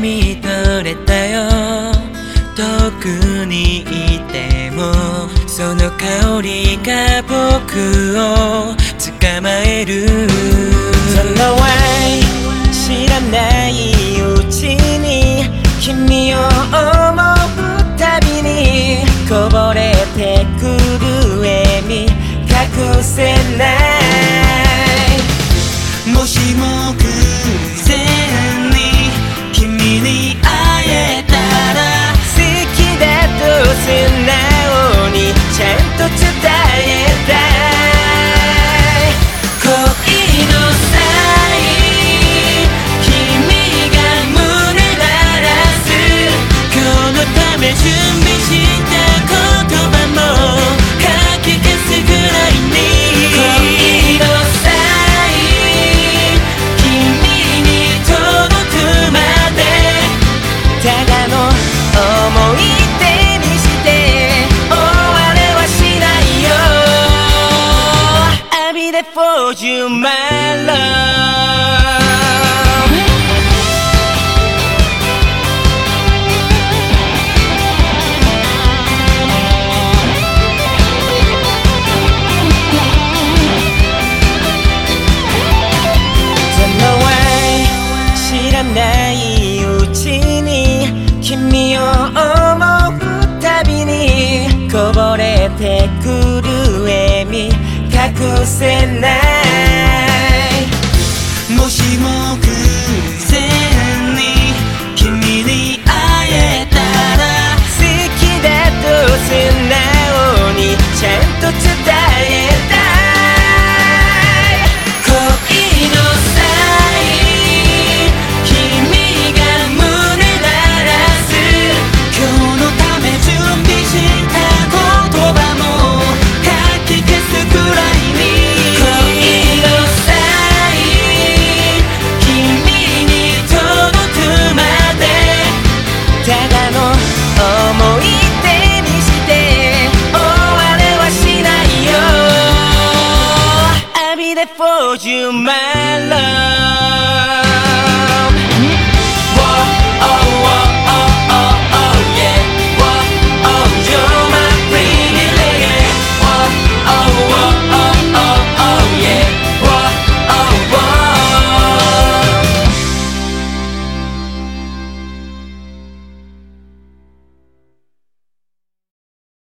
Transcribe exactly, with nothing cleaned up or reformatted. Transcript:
見とれたよ。遠くにいてもその香りが僕を捕まえる。その愛知らないうちに君を思うたびにこぼれてくる笑み隠せない。もしも偶然に君に会えたら好きだと素直にちゃんと伝えたい。恋のサイン君が胸鳴らす。今日のため準備した言葉もかき消すぐらいに恋のサイン君に届くまでただの思い出にして終われはしないよ。 I'll be there for you my love。ないうちに君を思うたびにこぼれてくる笑み隠せない。もしも偶然に君に会えたら好きだと素直にちゃんと伝えたい。恋のサイン思い出にして終われはしないよ。 I'll be there for you my